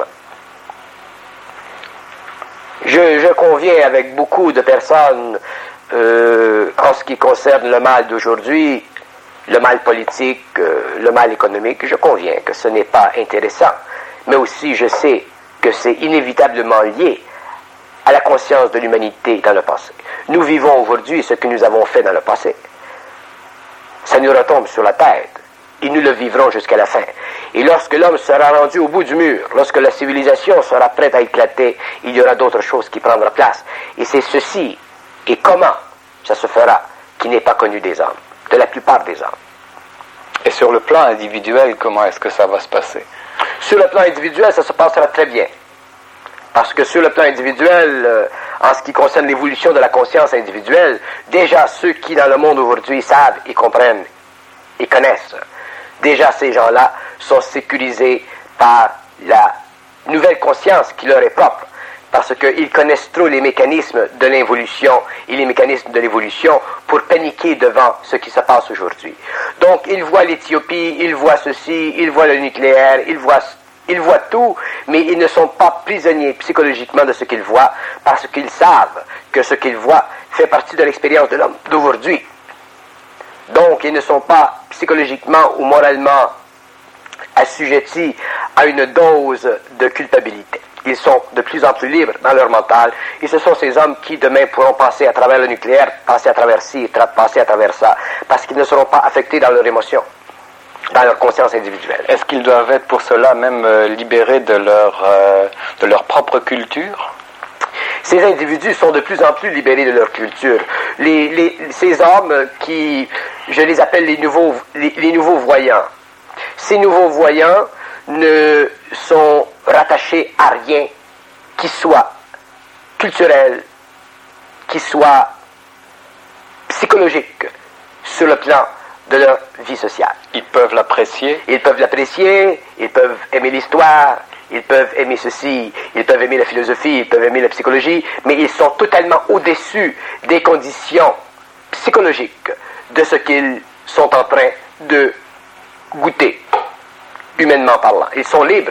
Je conviens avec beaucoup de personnes en ce qui concerne le mal d'aujourd'hui, le mal politique, le mal économique. Je conviens que ce n'est pas intéressant, mais aussi je sais que c'est inévitablement lié à la conscience de l'humanité dans le passé. Nous vivons aujourd'hui ce que nous avons fait dans le passé. Ça nous retombe sur la tête et nous le vivrons jusqu'à la fin. Et lorsque l'homme sera rendu au bout du mur, lorsque la civilisation sera prête à éclater, il y aura d'autres choses qui prendront place. Et c'est ceci, et comment ça se fera, qui n'est pas connu des hommes, de la plupart des hommes. Et sur le plan individuel, comment est-ce que ça va se passer? Sur le plan individuel, ça se passera très bien. Parce que sur le plan individuel, en ce qui concerne l'évolution de la conscience individuelle, déjà ceux qui dans le monde aujourd'hui savent et comprennent et connaissent, déjà ces gens-là sont sécurisés par la nouvelle conscience qui leur est propre. Parce qu'ils connaissent trop les mécanismes de l'involution et les mécanismes de l'évolution pour paniquer devant ce qui se passe aujourd'hui. Donc, ils voient l'Éthiopie, ils voient ceci, ils voient le nucléaire, ils voient tout, mais ils ne sont pas prisonniers psychologiquement de ce qu'ils voient, parce qu'ils savent que ce qu'ils voient fait partie de l'expérience de l'homme d'aujourd'hui. Donc, ils ne sont pas psychologiquement ou moralement assujettis à une dose de culpabilité. Ils sont de plus en plus libres dans leur mental, et ce sont ces hommes qui demain pourront passer à travers le nucléaire, passer à travers ci, passer à travers ça, parce qu'ils ne seront pas affectés dans leurs émotions, dans leur conscience individuelle. Est-ce qu'ils doivent être pour cela même libérés de leur propre culture? Ces individus sont de plus en plus libérés de leur culture. Ces hommes qui, je les appelle les nouveaux voyants. Ces nouveaux voyants ne sont rattachés à rien qui soit culturel, qui soit psychologique sur le plan de leur vie sociale. Ils peuvent l'apprécier. Ils peuvent l'apprécier, ils peuvent aimer l'histoire, ils peuvent aimer ceci, ils peuvent aimer la philosophie, ils peuvent aimer la psychologie, mais ils sont totalement au-dessus des conditions psychologiques de ce qu'ils sont en train de goûter, humainement parlant. Ils sont libres.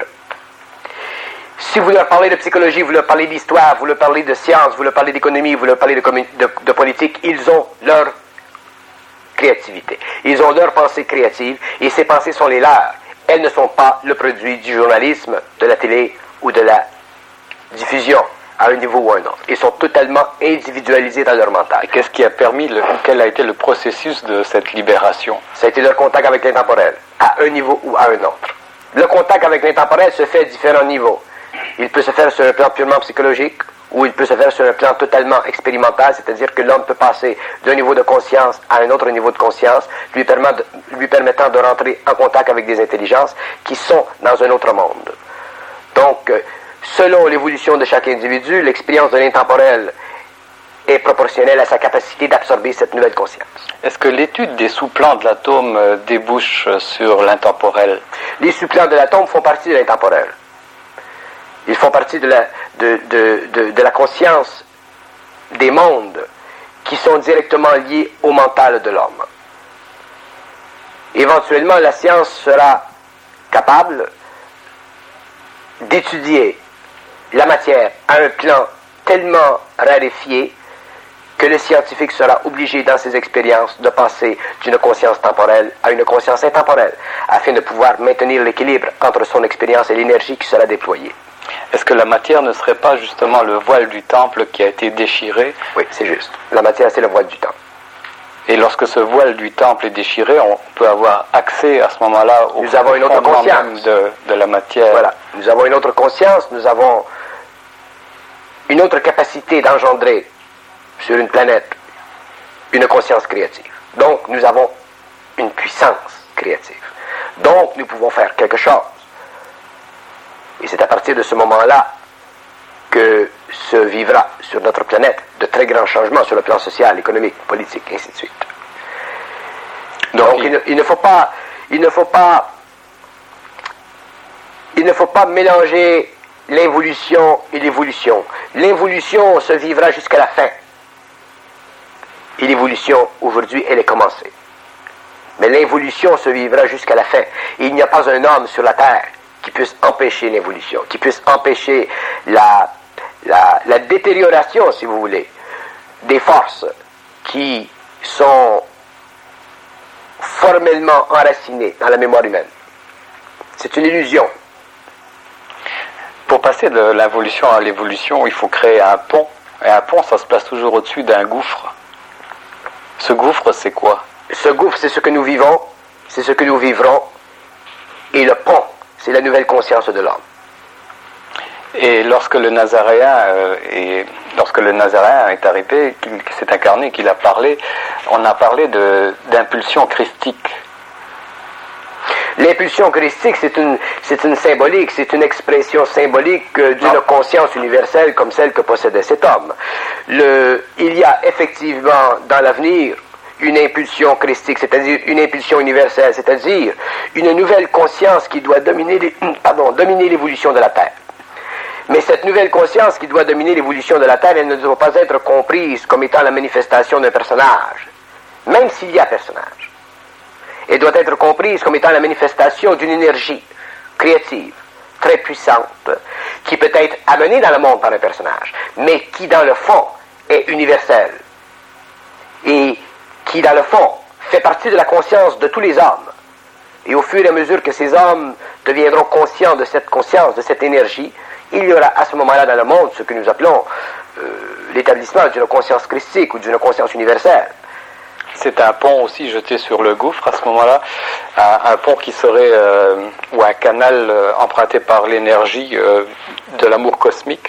Si vous leur parlez de psychologie, vous leur parlez d'histoire, vous leur parlez de science, vous leur parlez d'économie, vous leur parlez de politique, ils ont leur créativité. Ils ont leur pensée créative, et ces pensées sont les leurs. Elles ne sont pas le produit du journalisme, de la télé ou de la diffusion à un niveau ou à un autre. Ils sont totalement individualisés dans leur mental. Et qu'est-ce qui a permis, quel a été le processus de cette libération? Ça a été leur contact avec l'intemporel, à un niveau ou à un autre. Le contact avec l'intemporel se fait à différents niveaux. Il peut se faire sur un plan purement psychologique, ou il peut se faire sur un plan totalement expérimental, c'est-à-dire que l'homme peut passer d'un niveau de conscience à un autre niveau de conscience, lui permettant de rentrer en contact avec des intelligences qui sont dans un autre monde. Donc, selon l'évolution de chaque individu, l'expérience de l'intemporel est proportionnelle à sa capacité d'absorber cette nouvelle conscience. Est-ce que l'étude des sous-plans de l'atome débouche sur l'intemporel? Les sous-plans de l'atome font partie de l'intemporel. Ils font partie de la conscience des mondes qui sont directement liés au mental de l'homme. Éventuellement, la science sera capable d'étudier la matière à un plan tellement raréfié que le scientifique sera obligé dans ses expériences de passer d'une conscience temporelle à une conscience intemporelle, afin de pouvoir maintenir l'équilibre entre son expérience et l'énergie qui sera déployée. Est-ce que la matière ne serait pas justement le voile du temple qui a été déchiré? Oui, c'est juste. La matière, c'est le voile du temple. Et lorsque ce voile du temple est déchiré, on peut avoir accès à ce moment-là au nous avons une autre conscience de la matière. Voilà. Nous avons une autre conscience, nous avons une autre capacité d'engendrer sur une planète une conscience créative. Donc, nous avons une puissance créative. Donc, nous pouvons faire quelque chose. Et c'est à partir de ce moment-là que se vivra sur notre planète de très grands changements sur le plan social, économique, politique, et ainsi de suite. Donc il ne faut pas mélanger l'involution et l'évolution. L'involution se vivra jusqu'à la fin. Et l'évolution, aujourd'hui, elle est commencée. Mais l'évolution se vivra jusqu'à la fin. Et il n'y a pas un homme sur la terre qui puisse empêcher l'évolution, qui puisse empêcher la détérioration, si vous voulez, des forces qui sont formellement enracinées dans la mémoire humaine. C'est une illusion. Pour passer de l'involution à l'évolution, il faut créer un pont. Et un pont, ça se place toujours au-dessus d'un gouffre. Ce gouffre, c'est quoi? Ce gouffre, c'est ce que nous vivons, c'est ce que nous vivrons. Et le pont, c'est la nouvelle conscience de l'homme. Et lorsque le Nazaréen est arrivé, qu'il s'est incarné, qu'il a parlé, on a parlé d'impulsion christique. L'impulsion christique, c'est une symbolique, c'est une expression symbolique d'une conscience universelle comme celle que possédait cet homme. Il y a effectivement dans l'avenir une impulsion christique, c'est-à-dire une impulsion universelle, c'est-à-dire une nouvelle conscience qui doit dominer l'évolution de la Terre. Mais cette nouvelle conscience qui doit dominer l'évolution de la Terre, elle ne doit pas être comprise comme étant la manifestation d'un personnage, même s'il y a personnage. Elle doit être comprise comme étant la manifestation d'une énergie créative, très puissante, qui peut être amenée dans le monde par un personnage, mais qui dans le fond est universelle, et qui dans le fond fait partie de la conscience de tous les hommes. Et au fur et à mesure que ces hommes deviendront conscients de cette conscience, de cette énergie, il y aura à ce moment-là dans le monde ce que nous appelons l'établissement d'une conscience christique ou d'une conscience universelle. C'est un pont aussi jeté sur le gouffre à ce moment-là, un pont qui serait, ou un canal emprunté par l'énergie de l'amour cosmique.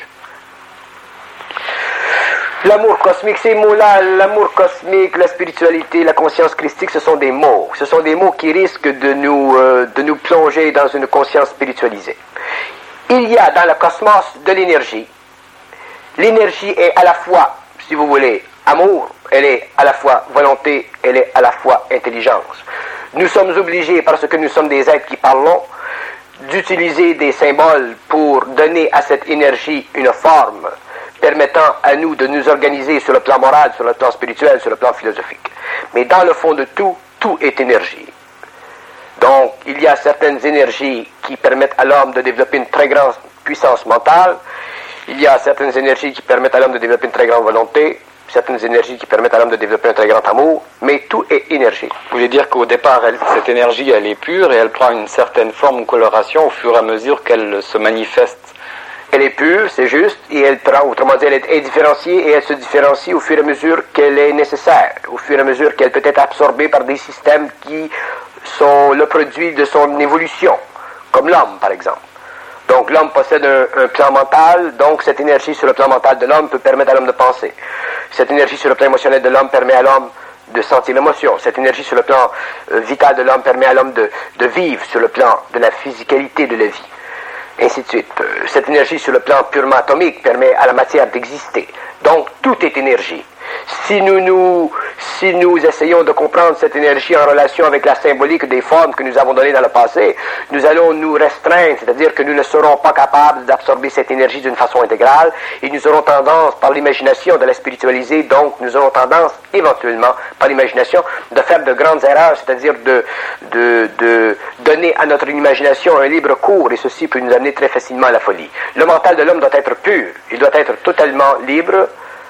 L'amour cosmique, ces mots-là, l'amour cosmique, la spiritualité, la conscience christique, ce sont des mots. Ce sont des mots qui risquent de nous plonger dans une conscience spiritualisée. Il y a dans le cosmos de l'énergie. L'énergie est à la fois, si vous voulez, amour, elle est à la fois volonté, elle est à la fois intelligence. Nous sommes obligés, parce que nous sommes des êtres qui parlons, d'utiliser des symboles pour donner à cette énergie une forme permettant à nous de nous organiser sur le plan moral, sur le plan spirituel, sur le plan philosophique. Mais dans le fond de tout, tout est énergie. Donc, il y a certaines énergies qui permettent à l'homme de développer une très grande puissance mentale. Il y a certaines énergies qui permettent à l'homme de développer une très grande volonté. Certaines énergies qui permettent à l'homme de développer un très grand amour. Mais tout est énergie. Vous voulez dire qu'au départ, cette énergie, elle est pure et elle prend une certaine forme ou coloration au fur et à mesure qu'elle se manifeste. Elle est pure, c'est juste, et elle prend, autrement dit, elle est indifférenciée et elle se différencie au fur et à mesure qu'elle est nécessaire, au fur et à mesure qu'elle peut être absorbée par des systèmes qui sont le produit de son évolution, comme l'homme, par exemple. Donc l'homme possède un plan mental, donc cette énergie sur le plan mental de l'homme peut permettre à l'homme de penser. Cette énergie sur le plan émotionnel de l'homme permet à l'homme de sentir l'émotion. Cette énergie sur le plan vital de l'homme permet à l'homme de vivre sur le plan de la physicalité de la vie. Ainsi de suite. Cette énergie sur le plan purement atomique permet à la matière d'exister. Donc tout est énergie. Si nous essayons de comprendre cette énergie en relation avec la symbolique des formes que nous avons données dans le passé, nous allons nous restreindre, c'est-à-dire que nous ne serons pas capables d'absorber cette énergie d'une façon intégrale et nous aurons tendance, par l'imagination, de la spiritualiser, donc nous aurons tendance, éventuellement, par l'imagination, de faire de grandes erreurs, c'est-à-dire de donner à notre imagination un libre cours, et ceci peut nous amener très facilement à la folie. Le mental de l'homme doit être pur, il doit être totalement libre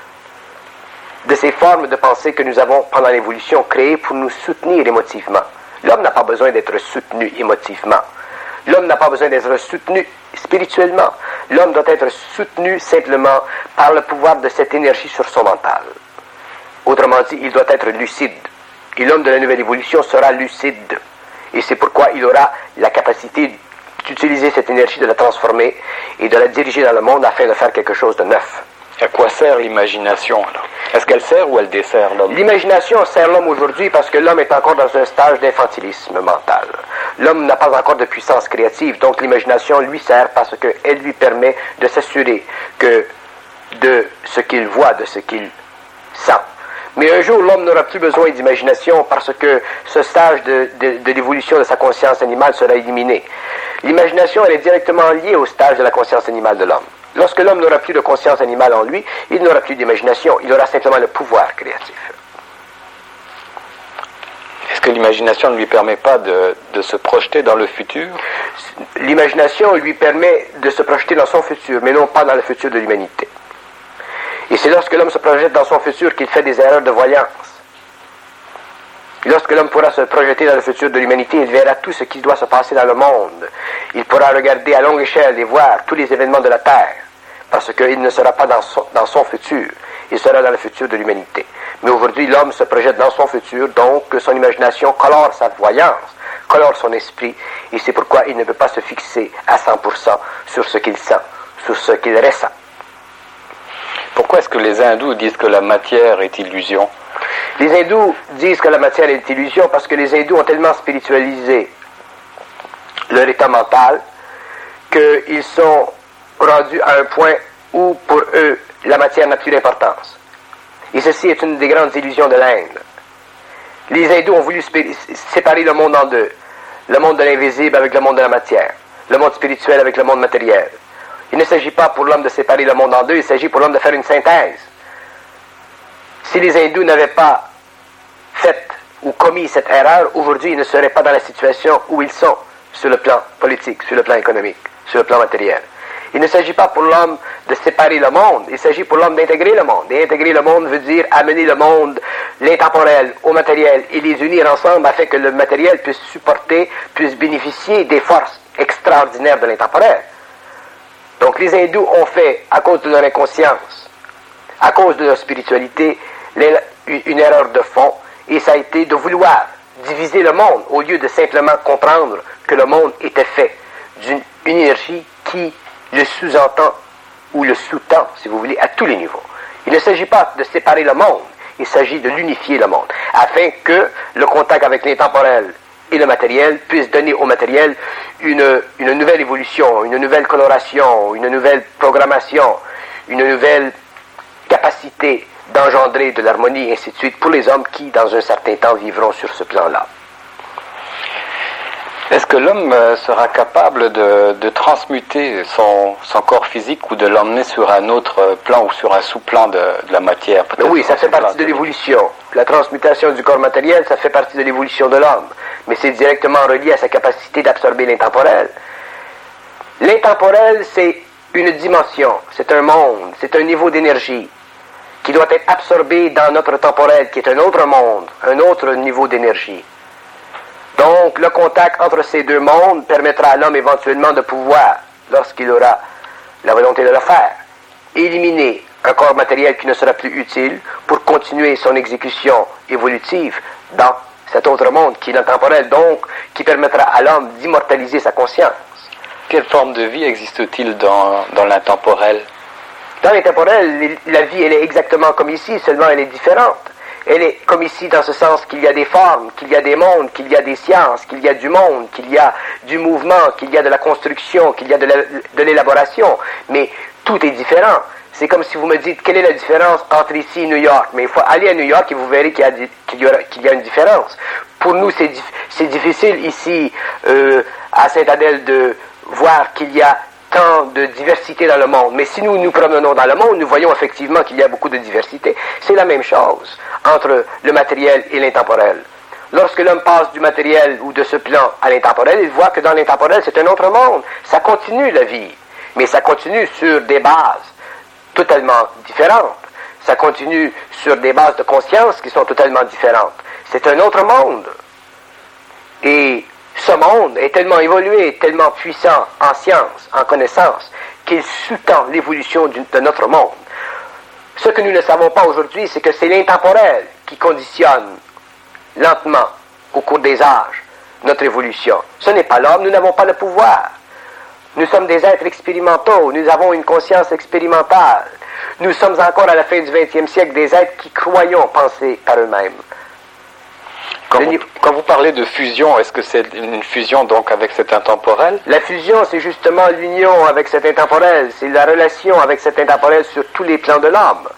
de ces formes de pensée que nous avons pendant l'évolution créées pour nous soutenir émotivement. L'homme n'a pas besoin d'être soutenu émotivement. L'homme n'a pas besoin d'être soutenu spirituellement. L'homme doit être soutenu simplement par le pouvoir de cette énergie sur son mental. Autrement dit, il doit être lucide. Et l'homme de la nouvelle évolution sera lucide. Et c'est pourquoi il aura la capacité d'utiliser cette énergie, de la transformer et de la diriger dans le monde afin de faire quelque chose de neuf. À quoi sert l'imagination, alors? Est-ce qu'elle sert ou elle dessert l'homme? L'imagination sert l'homme aujourd'hui parce que l'homme est encore dans un stage d'infantilisme mental. L'homme n'a pas encore de puissance créative, donc l'imagination lui sert parce qu'elle lui permet de s'assurer que de ce qu'il voit, de ce qu'il sent. Mais un jour, l'homme n'aura plus besoin d'imagination parce que ce stage de l'évolution de sa conscience animale sera éliminé. L'imagination, elle est directement liée au stage de la conscience animale de l'homme. Lorsque l'homme n'aura plus de conscience animale en lui, il n'aura plus d'imagination, il aura simplement le pouvoir créatif. que l'imagination ne lui permet pas de se projeter dans le futur? L'imagination lui permet de se projeter dans son futur, mais non pas dans le futur de l'humanité. Et c'est lorsque l'homme se projette dans son futur qu'il fait des erreurs de voyance. Lorsque l'homme pourra se projeter dans le futur de l'humanité, il verra tout ce qui doit se passer dans le monde. Il pourra regarder à longue échelle et voir tous les événements de la Terre, parce qu'il ne sera pas dans son futur, il sera dans le futur de l'humanité. Mais aujourd'hui, l'homme se projette dans son futur, donc son imagination colore sa voyance, colore son esprit, et c'est pourquoi il ne peut pas se fixer à 100% sur ce qu'il sent, sur ce qu'il ressent. Pourquoi est-ce que les hindous disent que la matière est illusion? Les hindous disent que la matière est illusion parce que les hindous ont tellement spiritualisé leur état mental qu'ils sont rendus à un point où, pour eux, la matière n'a plus d'importance. Et ceci est une des grandes illusions de l'Inde. Les hindous ont voulu séparer le monde en deux. Le monde de l'invisible avec le monde de la matière. Le monde spirituel avec le monde matériel. Il ne s'agit pas pour l'homme de séparer le monde en deux, il s'agit pour l'homme de faire une synthèse. Si les hindous n'avaient pas fait ou commis cette erreur, aujourd'hui ils ne seraient pas dans la situation où ils sont, sur le plan politique, sur le plan économique, sur le plan matériel. Il ne s'agit pas pour l'homme de séparer le monde, il s'agit pour l'homme d'intégrer le monde. Et intégrer le monde veut dire amener le monde, l'intemporel, au matériel, et les unir ensemble afin que le matériel puisse supporter, puisse bénéficier des forces extraordinaires de l'intemporel. Donc les hindous ont fait, à cause de leur inconscience, à cause de leur spiritualité, une erreur de fond, et ça a été de vouloir diviser le monde, au lieu de simplement comprendre que le monde était fait d'une énergie qui le sous-entend, ou le sous-tend, si vous voulez, à tous les niveaux. Il ne s'agit pas de séparer le monde, il s'agit de l'unifier le monde, afin que le contact avec l'intemporel et le matériel puisse donner au matériel une nouvelle évolution, une nouvelle coloration, une nouvelle programmation, une nouvelle capacité d'engendrer de l'harmonie, et ainsi de suite, pour les hommes qui, dans un certain temps, vivront sur ce plan-là. Est-ce que l'homme sera capable de transmuter son corps physique ou de l'emmener sur un autre plan ou sur un sous-plan de la matière? Oui, ça fait partie de l'évolution. La transmutation du corps matériel, ça fait partie de l'évolution de l'homme. Mais c'est directement relié à sa capacité d'absorber l'intemporel. L'intemporel, c'est une dimension, c'est un monde, c'est un niveau d'énergie qui doit être absorbé dans notre temporel, qui est un autre monde, un autre niveau d'énergie. Donc, le contact entre ces deux mondes permettra à l'homme éventuellement de pouvoir, lorsqu'il aura la volonté de le faire, éliminer un corps matériel qui ne sera plus utile pour continuer son exécution évolutive dans cet autre monde qui est l'intemporel, donc qui permettra à l'homme d'immortaliser sa conscience. Quelle forme de vie existe-t-il dans l'intemporel? Dans l'intemporel, la vie, elle est exactement comme ici, seulement elle est différente. Elle est comme ici dans ce sens qu'il y a des formes, qu'il y a des mondes, qu'il y a des sciences, qu'il y a du monde, qu'il y a du mouvement, qu'il y a de la construction, qu'il y a de l'élaboration. Mais tout est différent. C'est comme si vous me dites quelle est la différence entre ici et New York. Mais il faut aller à New York et vous verrez qu'il y a une différence. Pour nous, c'est difficile ici à Sainte-Adèle de voir qu'il y a tant de diversité dans le monde. Mais si nous nous promenons dans le monde, nous voyons effectivement qu'il y a beaucoup de diversité. C'est la même chose entre le matériel et l'intemporel. Lorsque l'homme passe du matériel ou de ce plan à l'intemporel, il voit que dans l'intemporel, c'est un autre monde. Ça continue la vie, mais ça continue sur des bases totalement différentes. Ça continue sur des bases de conscience qui sont totalement différentes. C'est un autre monde. Et ce monde est tellement évolué, tellement puissant en science, en connaissance, qu'il sous-tend l'évolution de notre monde. Ce que nous ne savons pas aujourd'hui, c'est que c'est l'intemporel qui conditionne lentement, au cours des âges, notre évolution. Ce n'est pas l'homme, nous n'avons pas le pouvoir. Nous sommes des êtres expérimentaux, nous avons une conscience expérimentale. Nous sommes encore à la fin du XXe siècle des êtres qui croyons penser par eux-mêmes. Quand vous parlez de fusion, est-ce que c'est une fusion donc avec cet intemporel? La fusion, c'est justement l'union avec cet intemporel. C'est la relation avec cet intemporel sur tous les plans de l'homme.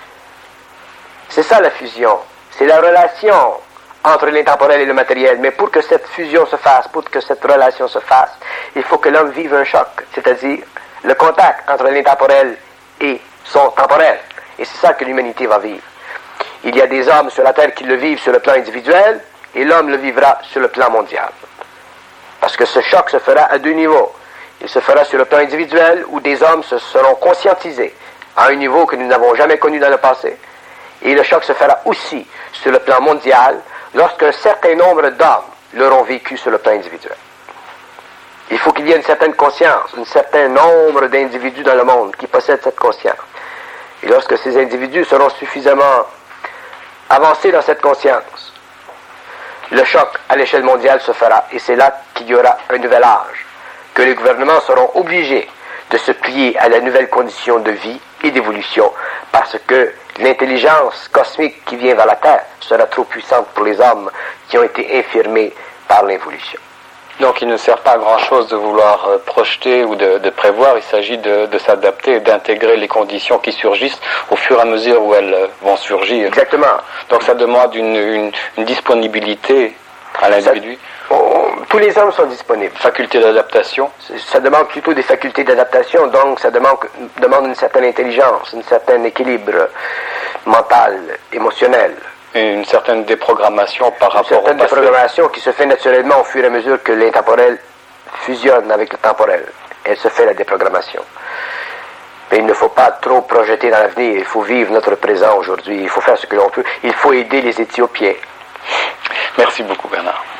C'est ça la fusion. C'est la relation entre l'intemporel et le matériel. Mais pour que cette fusion se fasse, pour que cette relation se fasse, il faut que l'homme vive un choc, c'est-à-dire le contact entre l'intemporel et son temporel. Et c'est ça que l'humanité va vivre. Il y a des hommes sur la Terre qui le vivent sur le plan individuel, et l'homme le vivra sur le plan mondial. Parce que ce choc se fera à deux niveaux. Il se fera sur le plan individuel, où des hommes se seront conscientisés à un niveau que nous n'avons jamais connu dans le passé. Et le choc se fera aussi sur le plan mondial, lorsqu'un certain nombre d'hommes l'auront vécu sur le plan individuel. Il faut qu'il y ait une certaine conscience, un certain nombre d'individus dans le monde qui possèdent cette conscience. Et lorsque ces individus seront suffisamment avancés dans cette conscience, le choc à l'échelle mondiale se fera, et c'est là qu'il y aura un nouvel âge, que les gouvernements seront obligés de se plier à la nouvelle condition de vie et d'évolution, parce que l'intelligence cosmique qui vient vers la Terre sera trop puissante pour les hommes qui ont été infirmés par l'évolution. Donc il ne sert pas à grand-chose de vouloir projeter ou de prévoir, il s'agit de s'adapter et d'intégrer les conditions qui surgissent au fur et à mesure où elles vont surgir. Exactement. Donc ça demande une disponibilité à l'individu. Tous les hommes sont disponibles. Faculté d'adaptation. Ça demande plutôt des facultés d'adaptation, donc ça demande une certaine intelligence, un certain équilibre mental, émotionnel. Et une certaine déprogrammation par rapport au passé. Une certaine déprogrammation qui se fait naturellement au fur et à mesure que l'intemporel fusionne avec le temporel. Elle se fait la déprogrammation. Mais il ne faut pas trop projeter dans l'avenir, il faut vivre notre présent aujourd'hui, il faut faire ce que l'on peut, il faut aider les Éthiopiens. Merci beaucoup Bernard.